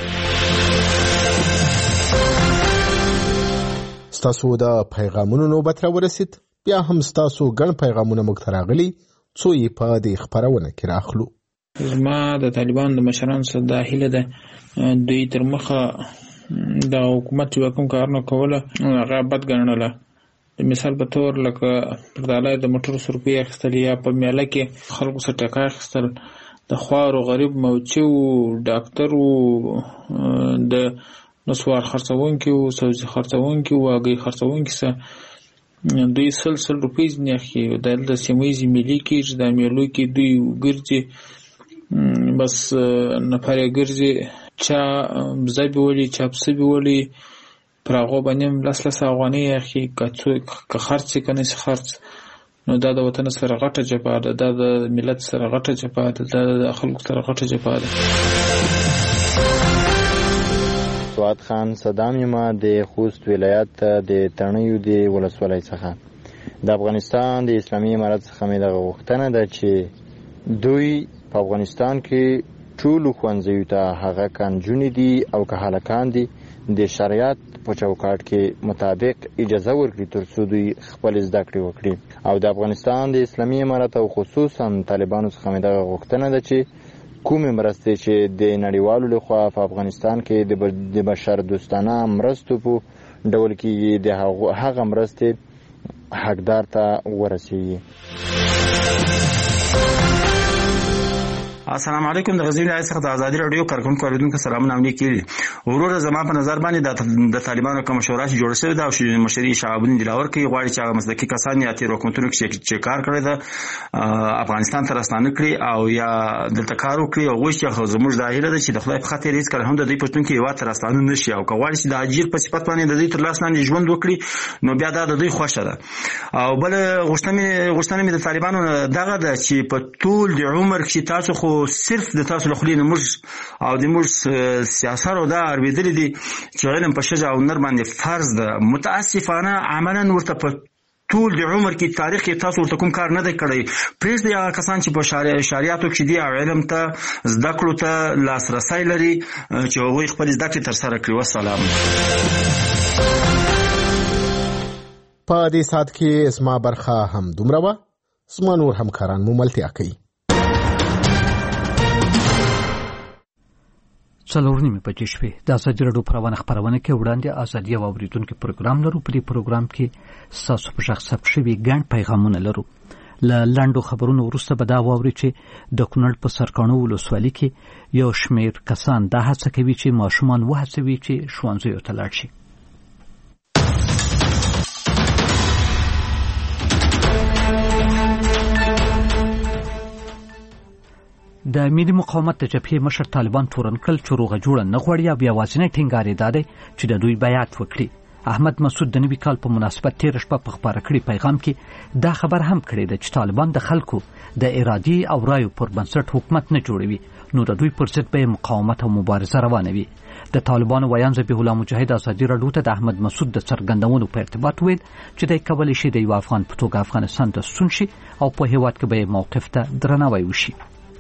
ستاسو د پیغامونو نوبت راورسید. بیا هم ستاسو ګڼ پیغامونه موږ ته راغلي څو یې په دې خپرونه کې راخلو. زما د طالبانو د مشرانو سره دا هیله ده دوی تر مخه د حکومت چې کوم کارونه کوله هغه بد ګڼله. د مثال په تور لکه پر ډالر د موټرو څو روپۍ اخیستل یا په میله کې خلکو څخه ټکا اخیستل، د خوارو غریب موچي وو، ډاکټر وو، د نسوار خرڅونکي وو، سبزي خرڅونکي وو، هګۍ خرڅونکي سه دوی سل سل روپۍ ځینې اخلي. د سیمه ییزې مېلې کېږي، دا مېلو کې دوی ګرځي بس نفر یې ګرځي، چا بزه بیولي چا پسه بیولي پر هغو باندې هم لس لس افغانۍ اخلي که خرڅ یې که نسي خرڅ. نو دا د وطن سره غټه جفا ده، دا د ملت سره غټه جفا ده، دا د خلکو سره غټه جفا ده. سواد خان صدام یما د خوست ولایت د تڼیو د ولسوالۍ څخه. د افغانستان د اسلامي امارت څخه مې دغه غوښتنه ده چې دوی په افغانستان کې ټولو ښوونځیو ته هغه که نجونې دي او که هلکان دي د شریعت په چوکاټ کې مطابق اجازه ورکړي تر څو دوی خپل زده کړې وکړي. او د افغانستان د اسلامي امارت او خصوصا طالبانو څخه مې دغه غوښتنه ده چې کومې مرستې چې د نړیوالو لخوا په افغانستان کې د بشر دوستانه مرستو په ډول کې د هغه مرستې حقدار ته ورسیږي. السلام علیکم. د غزنی ولایت څخه د ازادي رادیو کارکونکو اوریدونکو سلامونه امنیت کړي. ورور زما په نظر باندې د طالبانو کوم شورا چې جوړ شوی دا او مشري شعبون دلاور کوي غواړي چې هغه مسلکي کسان یا تیر حکومتونو کې چې کار کړی دا افغانستان ته راستانه کړي او یا دلته کار وکړي او غوښتي خو زموږ ظاهره ده چې د خدای په خاطر هیڅ کله هم د دې پښتون کې یو تر راستانه نشي او غواړي چې د اجیر په صفت باندې د دې تر لاس لاندې ژوند وکړي نو بیا دا د دوی خوښه ده. او بل غوښتنه غوښتنه مې د طالبانو دغه ده چې په ټول د عمر کې تاسو خو صرف د تاسو له خلینو موږ او د موږ سیاستو دا اړویدل دي چې علم په شجاع او نر باندې فرض ده. متاسفانه عملاً ورته په ټول د عمر کې تاریخ کې تاسو ورته کوم کار نه دی کړی. پریږدئ هغه کسان چې په شریعتو کې دي او علم ته زده کړو ته لاسرسی لري چې هغوی خپل زده کړې ترسره کړي. والسلام. په دې ساعت کې اسما برخه هم دومره وه. زما نور همکاران مو ملتیا کوي. څلور نیمې بجې شوې. د ازادي راډیو پروانه خپرونه کې وړاندې ازادي او اوریدونکو پروګرام لرو. په دې پروګرام کې ستاسو په شخص ثبت شوي ګڼ پیغامونه لرو. له لنډو خبرونو وروسته به دا واورئ چې د کونړ په سرکاڼو ولسوالۍ کې یو شمېر کسان دا هڅه کوي چې ماشومان وهڅوي چې ښوونځیو ته لاړ شي. د ملي مقاومت د جبهې مشر طالبان تورن کړل چې روغه جوړه نه غواړي او یوازینی ټینګار یې دا دی چې د دوی بیعت وکړي. احمد مسعود د نوي کال په مناسبت تېره شپه په خپاره کړي پیغام کې دا خبر هم کړی دی چې طالبان د خلکو د ارادي او رایو پر بنسټ حکومت نه جوړوي نو د دوی پر ضد به مقاومت او مبارزه روانه وي. د طالبانو ویان ذبیح الله مجاهد ازادي راډیو ته د احمد مسعود د څرګندونو په ارتباط ویل چې دی کولی شي د یو افغان په توګه افغانستان ته ستون شي او په هېواد کې به موقف ته درناوی وشي.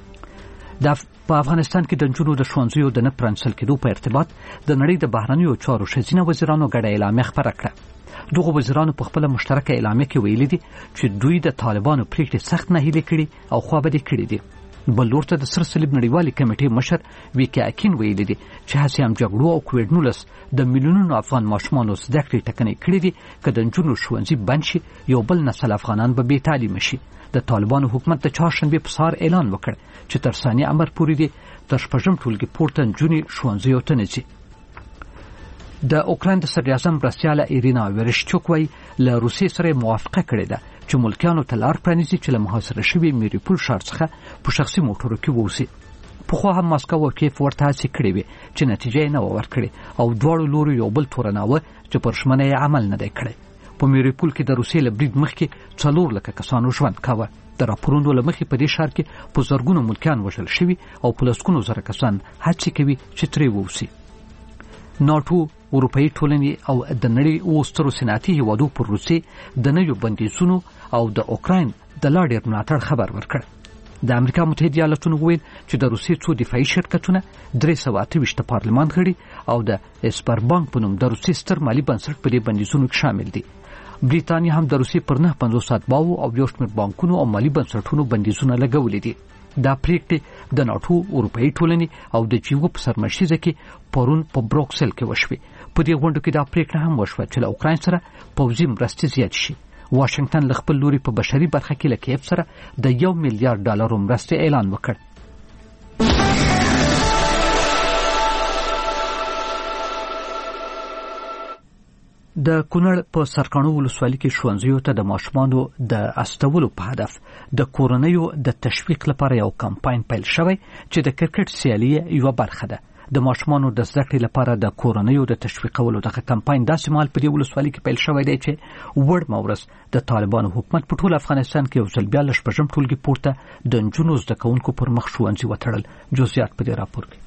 د په افغانستان کې د نجونو د ښوونځیو د نه پرانیستل کېدو په ارتباط د نړۍ د بهرنیو چارو ښځینه وزیرانو ګډه اعلامیه خپره کړه. دغو وزیرانو په خپله مشترکه اعلامیه کې ویلي دي چې دوی د طالبانو پریکړې سخت ناهیلې کړي او خوابدې کړي دي. بل لور ته د سر صلیب نړیوالې کمیټې مشر ویکي اکین ویلي دي چې هسې هم جګړو او کوویډ نولس د میلیونونو افغان ماشومانو زده کړې ټکنۍ کړي دي. که د نجونو ښوونځي بند شي یو بل نسل افغانان به بې تعلیمه شي. د طالبانو حکومت د چهارشنبې په سهار اعلان وکړ چې تر ثاني امر پورې دي تر شپږم ټولګي پورته نجونې ښوونځیو ته نه ځي. د اوکراین د صدراعظم مرستیاله ایرینا ویرشچوک وایي له روسیې سره موافقه کړې ده چې ملکیانو ته لار پرانیزي چې له محاصره شوي میریپول ښار څخه په شخصي موټرو کې ووځي. پخوا هم ماسکو او کیف ورته هڅې کړې وې چې نتیجه یې نه وه ورکړې او دواړو لورو یو بل تورناوه چې پر ژمنه یې عمل نه دی کړی. په میریپول کې د روسیې له برید مخکې څلور لکه کسانو ژوند کاوه. د راپورونو له مخې په دې ښار کې په زرګونو ملکیان وژل شوي او په لسګونو زره کسان هڅې کوي چې ترې ووځي. ناټو، اروپایي ټولنې او د نړۍ اووه سترو صنعتي هېوادو پر روسیې د نویو بندیزونو او د اوکراین د لا ډېر ملاتړ خبر ورکړ. د امریکا متحده ایالتونو وویل چې د روسیې څو دفاعي شرکتونه درې سوه اته ویشت د پارلمان غړي او د اسپربانک په نوم د روسیې ستر مالي بنسټ په دې بندیزونو کې شامل دي. بریتانیا هم د روسیې پر نه پنځوس اتباعو او یو شمېر بانکونو او مالي بنسټونو بندیزونه لګولي دي. دا پریکړې د ناټو، اروپایي ټولنې او د جیو په سرمشیزه کې پرون په بروکسل کې وشوې. په دې غونډو کې دا پریکړه هم وشوه چې له اوکراین سره پوځي مرستې زیات شي. واشنگټن له خپل لوري په بشري برخه کې له کیف سره د یو میلیارډ ډالرو مرستې اعلان وکړ. د کونړ په سرکاڼو ولسوالۍ کې ښوونځیو ته د ماشومانو د استولو په هدف د کورنیو د تشویق لپاره یو کمپاین پیل شوی چې د کرکټ سیالي یوه برخه ده. د ماشومانو د زده کړې لپاره د کورنیو د تشویقولو دغه کمپاین داسې مهال په دې ولسوالۍ کې پیل شوی دی چې وړمه ورځ د طالبانو حکومت په ټول افغانستان کې یو ځل بیا له شپږم ټولګي پورته د نجونو زده کوونکو پر مخ ښوونځي وتړل. جزئیات په دې راپور کې.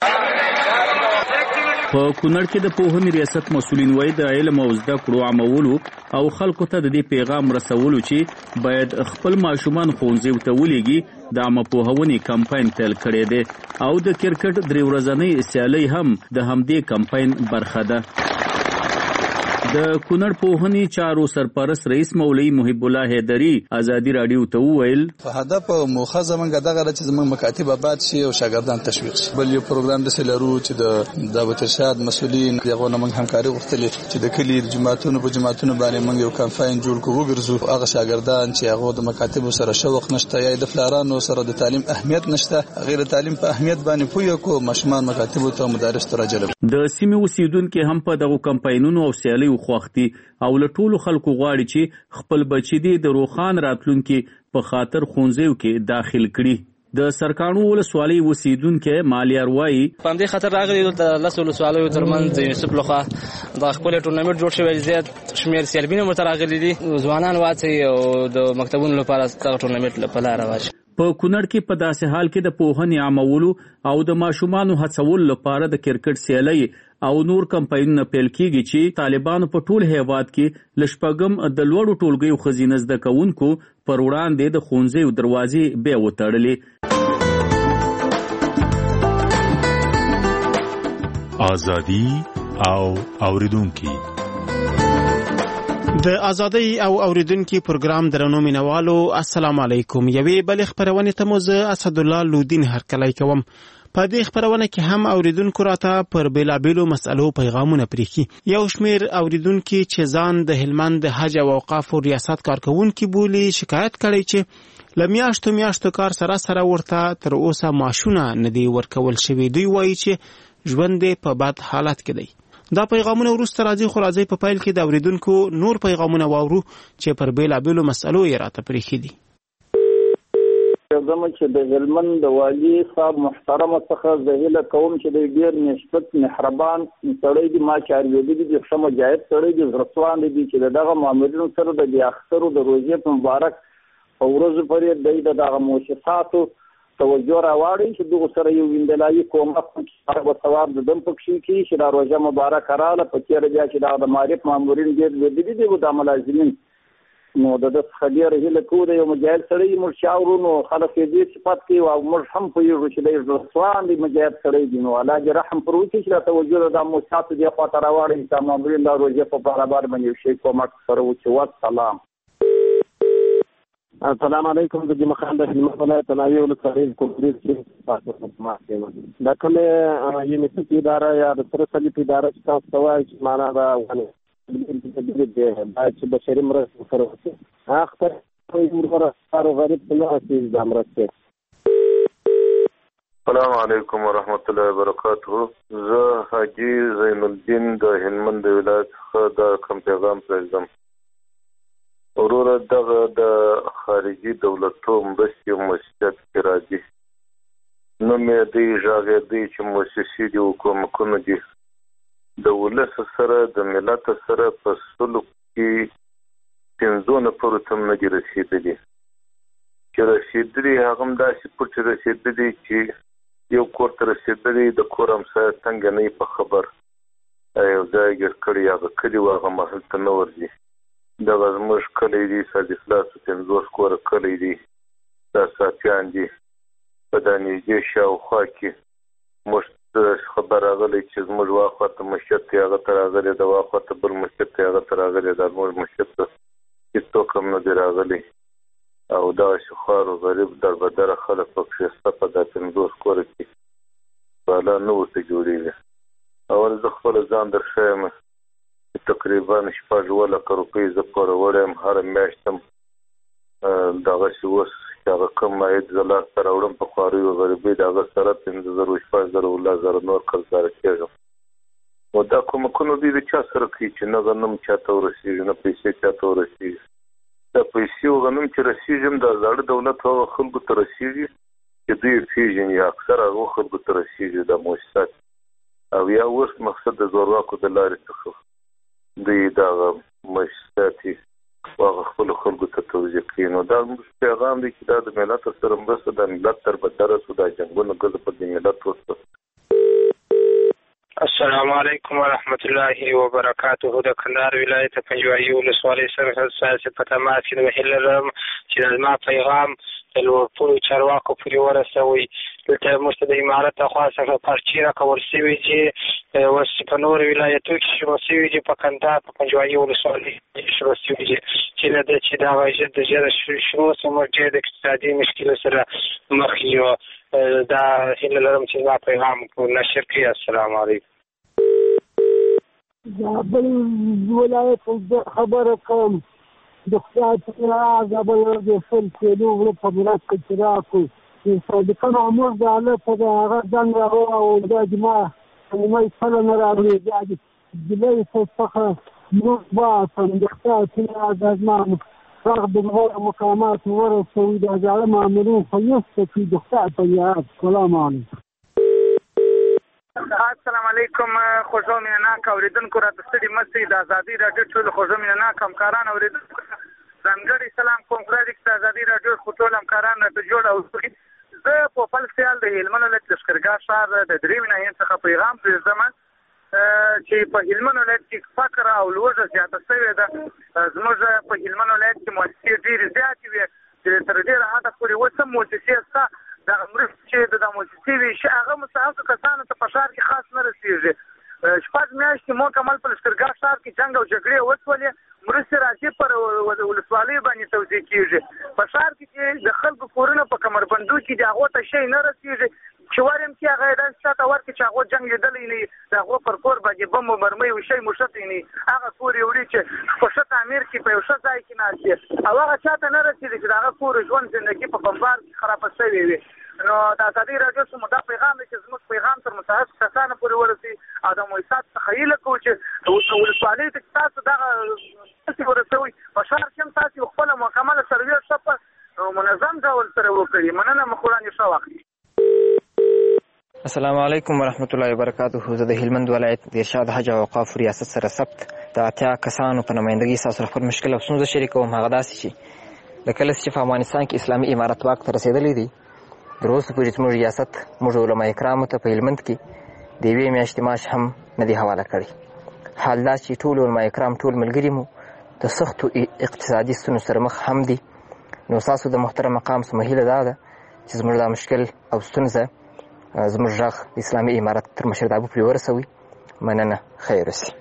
په کونړ کې د پوهنې ریاست مسؤلین وایي د علم او زده کړو عامولو او خلکو ته د دې پیغام رسولو چې باید خپل ماشومان ښوونځیو ته ولېږي د عامه پوهونې کمپاین پیل کړی دی او د کرکټ درې ورځنۍ سیالۍ هم د همدې کمپاین برخه ده. د کونړ پوهنې چارو سرپرست رئیس مولوي محب الله حیدری ازادي رادیو ته وویل په هدف او موخه زمونږ دغه چې زمونږ مکاتب آباد شي او شاګردان تشویق شي. بل یو پروګرام د سلرو چې د دعوت ارشاد مسولین دغه موږ همکاري غوښتلې چې د کلی جماعتونو په جماعتونو باندې موږ یو کمپاین جوړ کوو ګرځو هغه شاګردان چې هغه د مکاتب سره شوق نشته یا د فلارانو سره د تعلیم اهمیت نشته غیر تعلیم په اهمیت باندې پوهه کو مشمان مکاتب ته مدارس ته راجلب. د سیمې اوسیدونکو هم په دغه کمپاینونو او سیالیو خوښتي او له ټولو خلکو غواړي چې خپل بچي دي د روخان راتلونکي په خاطر ښوونځیو کې داخل کړي. د سرکانو ولسوالۍ اوسیدونکو مالیار وایي په دې خاطر راغلي د لسو ولسوالیو ترمنځ یوسف لخوا د خپل ټورنمنت جوړ شوی زیات شمیر سیالبینو متر راغلي دي ځوانان واڅي او د مکتبونو لپاره د ټورنمنت لپاره راوځي. په کونړ کې په داسې حال کې د پوهنې عامولو او د ماشومانو هڅولو لپاره د کرکټ سیالۍ او نور کمپاینونه پیل کیږي چې طالبانو په ټول هیواد کې لشپګم د لوړو ټولګیو خزینه زده کوونکو پر وړاندې د ښوونځیو دروازې بیا وتړلې. ازادي او اوریدونکي د ازادۍ او اوریدونکو پروګرام درنو مینوالو السلام علیکم. یوې بل خبرونه ته مو زه اسد الله لودین هرکلی کوم. په دې خبرونه کې هم اوریدونکو راته پر بیلابیلو مسألو پیغامونه پریخي. یو شمیر اوریدونکو چې ځان د هلمند د حج او اوقاف ریاست کارکونکو بولی شکایت کړي چې لمیاشتو میاشتو کار سره سره ورته تر اوسه معاشونه ندي ورکول شوی. دوی وایي چې ژوند په بد حالت کې دی. دا پیغامونه ورسته راځي خو راځي په پایل کې د اوریدونکو نور پیغامونه واورو چې پر بیلابیلو مسألو یې راته پریخي دي. زموږ چې د هلمند د والي صاحب محترم څخه زه هیله کوم چې د ډېر نسبت مهربان سړی دی ما چې اورېدلي دي ښه مجاهد سړی دی زړهسوان دی چې د دغه مامورینو سره د دې اخترو د روژې په مبارک په ورځو پورې دی د دغه مؤسساتو توجه راواړي چې دغه سره یو ویندلایي کومک سره به ثواب د دم پکښې کړي چې دا روژه مبارکه راغله په تېره بیا چې دغه د معارف مامورین ډېر لوېدلي دي دا ملازمین نو د ده څخه ډېره هیله کوو د یو مجاهد سړی موږ چې اورو نو خلک یې ډېر صفت کوي او موږ هم پوهېږو چې دی زړهسوان دی مجاهد سړی دی نو الله دې رحم پر وکړي چې دا توجه د دا مؤسساتو دې خوا ته راواړي چې دا مامورین دا روژې په برابر باندې یو شی کومک سره وکړي. والسلام. السلام علیکم. د جمع خان د هلمند ولایت تناوي ولسوالۍ کومریز کې دا کومه یونیسټ اداره یا د سره صلیب اداره چې تاسو ته وایي چې معنا دا ونه دا چې بشري مرستې سره وشي اخر ورغره غریب څنګه اساس د مرستې. السلام علیکم ورحمت الله وبرکاته. زه حاجی زین الدین د هلمند ولایت څخه دا کوم پیغام پرېږدم. وروره دغه د خارجي دولتو مرستې او مؤسسات کې راځي نو مې دی ژغېدی چې مؤسسې دي حکومتونه دي د ولس سره د ملت سره په سلوک کې پنځو نفرو ته نه دي رسېدلي چې رسېدلي هغه هم داسې پټ رسېدلي چې یو کور ته رسېدلي د کور همسایه څنګه نه په خبر یو ځای ګیر کړي هغه کلي و هغه محل ته نه ورځي. دغه زموږ کلی دي سادي خلاصو پنځوس کوره کلی دي دا ساتیان دي په دا نږدې شاوخوا کې موږ خبر راغلی چې زموږ واخوا ته مسجد دی هغه ته راغلی د واخوا ته بل مسجد دی هغه ته راغلی دا زموږ مسجد ته هېڅوک هم نه دی راغلی او دغسې خوار و غریب دربدره خلک پکښې شته په دا پنځوس کوره کې بالا نه ورته جوړېږي. اول زه خپله ځان در ښیم تقریبا شپږ اووه لکه روپۍ زه پوره وړی یم هره میاشت هم دغسې اوس چې هغه کوم عاید زه لاسته راوړم په خوارۍ و غریبۍ د هغه سره پنځه زره شپږ زره اوله زره نور قرضداره کېږم. نو دا کومکونه دوی د چا سره کوي چې نه غنم چا ته ورسېږي نه پیسې چا ته ورسېږي. دا پیسې او غنم چې رسېږي هم دا زاړه دولت هغه خلکو ته رسېږي چې دوی یې پېژني اکثر هغو خلکو ته رسېږي دا مؤسسات او یا اوس مقصد د زورواکو د لارې څخه دوی دغه مؤسسات یې هغه خپلو خلکو ته توضیح کوي. نو دا زموږ پیغام دی چې دا د ملت سره مرسته د ملت تر بدره سو دا جنګونه ګزه په دې ملت وسته. السلام علیکم ورحمت الله وبرکاته. د کندهار ولایت پنجوايي ولسوالۍ سرحد سیاسي په تماس کې د هیله لرم چې د زما پیغام د لوړپوړو چارواکو پورې ورسوي. دلته موږ ته د امارت لخوا څخه پرچې راکول سوي چې اوس په نورو ولایتو کې شروع سوي دي، په کندهار په پنجوايي ولسوالۍ کې شروع سوي دي چې له دې چې دغه ژر د ژره شروع سي موږ ډېر د اقتصادي مشکلو سره مخ یو. دا هیله لرم چې زما پیغام نشر کړي. السلام علیکم. زابل ولایت خبره کوم د خیاطۍ زابل د فل کېلو ولې په ملت کې چې راکو چې د کوم امور د حالت د هغه څنګه هو او د جماع مې فل نه راغلي د دې څخه نو با څنګه خیاطۍ ازمان فرق بالغير مقامات ورثوي د ځاله معاملون خيست في دخات طيارات. السلام عليكم. السلام علیکم. خوشو مینناک اوریدونکو را دستړي مستي د ازادي راډیو ټول خوشو مینناک همکاران اوریدونکو ځانګړي سلام کوم خدای دې د ازادي راډیو ټول همکاران ته جوړ او زه په خپل خیال د هلمند ولایت لښکرګاه ښار د درې وینې څخه پیغام پرېږدم چې په هلمند ولایت کې فقر او لوږه زیاته شوې ده. زموږ په هلمند ولایت کې مؤسسې ډېرې زیاتې وې چې تر ډېره حده پورې اوس هم مؤسسې شته. دغه مرستې چې د مؤسسې وي هغه مستحقو کسانو ته په ښار کې خاص نه رسېږي. شپږ میاشتې مکمل په لښکرګاه ښار کې جنګ او جګړې وشولې، مرستې راځي پر ولسوالیو باندې توزیع کېږي. په ښار کې چې د خلکو کورونه په کمربندو کې د هغو ته شی نه رسېږي چې وریم کې هغه یې داسې چاته ورکړي چې هغو جنګ لیدلی نه وي، د هغو پر کور باندې بم و مرمۍ و شی موښتی نه وي، هغه کور یې وړي چې په ښه تعمیر کې په یو ښه ځای کې ناست وي او هغه چاته نه رسېږي چې د هغه کور ژوند زندګي په بمبار کې خرابه شوې وي. نو د ازادي راډیو څخه دا پیغام دی چې زموږ پیغام تر متحقق کسانو پورې ورسي او د مؤسسات څخه هیله کوو چې ولسوالۍ ته تاسو دغه مرستې ورسوئ. په ښار کې هم تاسو خپله مکمله سروې ښه په منظم ډول سره وکړي. مننه. مخ وړاندې ښه واخلي. السلام علیکم ورحمت الله وبرکاته. زه د هلمند ولایت د ارشاد حج او اوقاف ریاست سره ثبت د اتیا کسانو په نمایندګۍ ستاسو خپل مشکل او ستونزه شریکوم. هغه داسې چې د کله چې په افغانستان کې اسلامي امارت واک ته رسېدلی دی، تر اوسه پورې زموږ ریاست موږ علما کرامو ته په هلمند کې د یوې میاشتې معاش هم نه دی حواله کړی. حال دا چې ټول علما کرام ټول ملګري مو د سختو اقتصادي ستونزو سره مخ هم دي. نو ستاسو د محترم مقام څخه هیله دا ده چې زموږ دا مشکل او ستونزه زموږ غږ د اسلامي امارت تر مشرتابه پورې ورسوي. مننه. خیر اوسئ.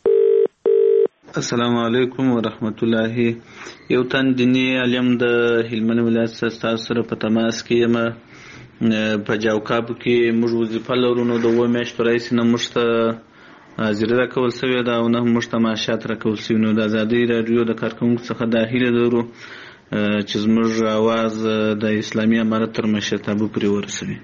السلام علیکم ورحمت الله. یو تن دیني عالم د هلمند ولایت ستاسو سره په تماس کې یم. په جوکابو کې موږ وظیفه لرو، نو د اووه میاشتو راهیسې نه موږ ته حاضري راکول سوې ده او نه موږ ته معاشات راکول سوي. نو د ازادۍ راډیو د کارکوونکو څخه دا هیله لرو چې زموږ اواز د اسلامي امارت تر مشرتابه پورې ورسوي.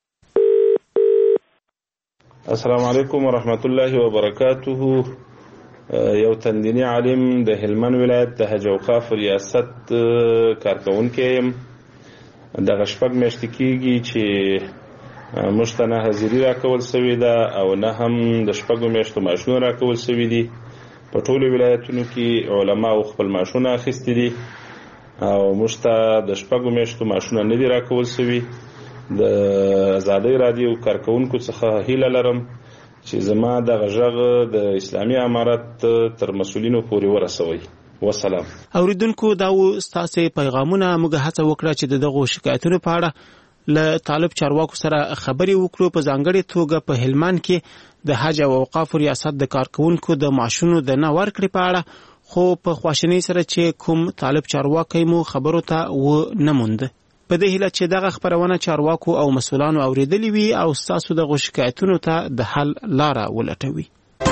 السلام علیکم ورحمت الله وبرکاته. یو تندینی عالم د هلمند ولایت د حج اوقاف ریاست کارکوونکی یم. دغه شپږ میاشتې کېږي چې موږ ته نه حاضري راکول سوې ده او نه هم د شپږو میاشتو معاشونه راکول سوي دي. په ټولو ولایتونو کې علماو خپل معاشونه اخیستي دي او موږ ته د شپږو میاشتو معاشونه نه دي راکول سوي. د ازادۍ راډیو کارکوونکو څخه هیله لرم چې زما دغه غږ د اسلامي امارت تر مسؤلینو پورې ورسوي. وسلام. اوریدونکو دا و ستاسو پیغامونه. موږ هڅه وکړه چې دغه شکایتونو په اړه له طالب چارواکو سره خبرې وکړو. په ځانګړې توګه په هلمند کې د حج او اوقاف ریاست د کارکوونکو د معاشونو د نه ورکړې په اړه، خو په خواشینۍ سره چې کوم طالب چارواکی مو خبرو ته و نه موند. په دې هیله چې دغه خبرونه چارواکو او مسؤلانو اوریدلې وي او ستاسو دغه شکایتونو ته د حل لاره ولټوي.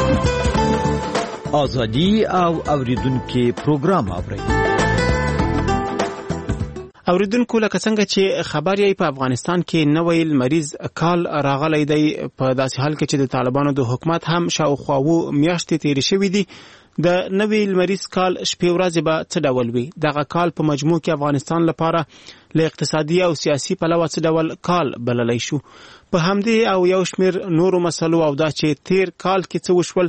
ازادي او اوریدونکو پروګرام اوري. اوریدونکو لکه څنګه چې خبر یې په افغانستان کې نوې مریض کال راغلی دی، په داسې حال کې چې د طالبانو د حکومت هم شاوخوا و میاشتې تیرې شوې دي. د نوې مریض کال شپې ورځې به څه ډول وي؟ دغه کال په مجموع کې افغانستان لپاره له اقتصادي او سیاسي پلوه څه ډول کال بللی شو؟ په همدې او یو شمېر نورو مسلو او دا چې تیر کال کې څه وشول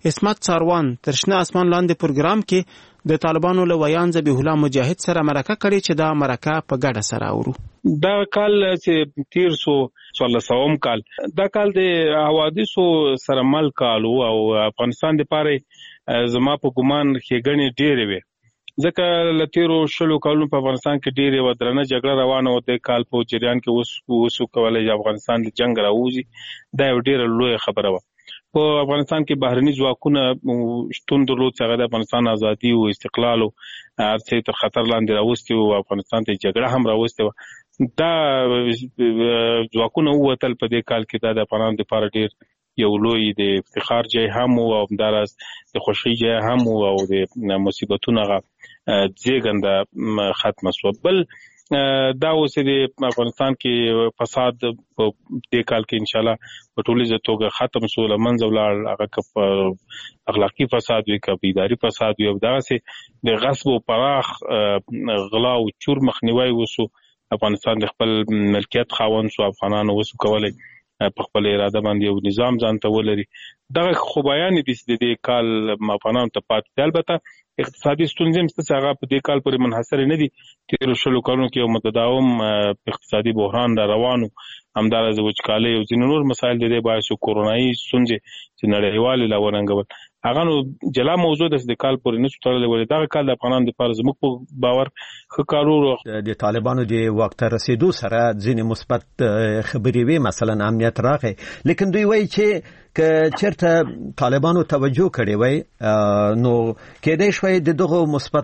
اسمت ساروان تر شنه اسمان لاندې پروګرام کې د طالبانو له ویان ذبیح الله مجاهد سره مرکه کړې چې دا مرکه په ګډه سره اورو. دا کال چې تیر سو څوارلسم کال دا کال د حوادثو سره مل کال او افغانستان د پاره زما په ګمان ښېګڼې ډېرې وي ځکه لتیرو شلو کالونو په افغانستان کې ډېرې ودرنه جګړه روانه و د کال په جریان کې اوس وسو کولای افغانستان د جنگ راوځي دا یو ډېره لوی خبره و. په افغانستان کې بهرني ځواکونه شتون درلود چې هغه د افغانستان ازادي او استقلال او ارڅې تر خطر لاندې راوستي او افغانستان ته جګړه هم راوستي و. دا ځواکونه ووتل په دې کال کې دا د افغانانو لپاره ډېر یو لوی د افتخار ځای هم او همداراز د خوښۍ ځای هم او د مصیبتونو هغه زیږنده ختمه شوه. بل دا اوس د افغانستان کې فساد په دې کال کې انشاءالله په ټولیزه توګه ختم شو له منځه ولاړ هغه که اخلاقي فساد وي که اداري فساد وي او دغسې د غصب او پراخ غلا او چور مخنیوی وسو. افغانستان د خپل ملکیت خاوند شو افغانانو وسو کولی په خپل اراده باندې یو نظام ځان ته ولري. دغه خوبایانې دي چې د دې کال افغانانو ته پاتې دي. البته اقتصادي ستونزې هم شته چې هغه په دې کال پورې منحصرې نه دي. تېرو شلو کلونو کې یو متداوم اقتصادي بحران را روان و همداراز وچکالۍ او ځینې نور مسایل د دې باعث کورونایي ستونزې چې نړیوالې لا وننګول هغه نو جلا موضوع ده چې د کال پورې نشو تړلی ولې دغه کال د افغانانو دپاره زموږ په باور ښه کارونه د طالبانو د واک ته رسېدو سره ځینې مثبت خبرې وې مثلا امنیت راغی لیکن دوی وایي چې که چېرته طالبانو توجه کړې وای نو کېدای شوی د دغو مثبت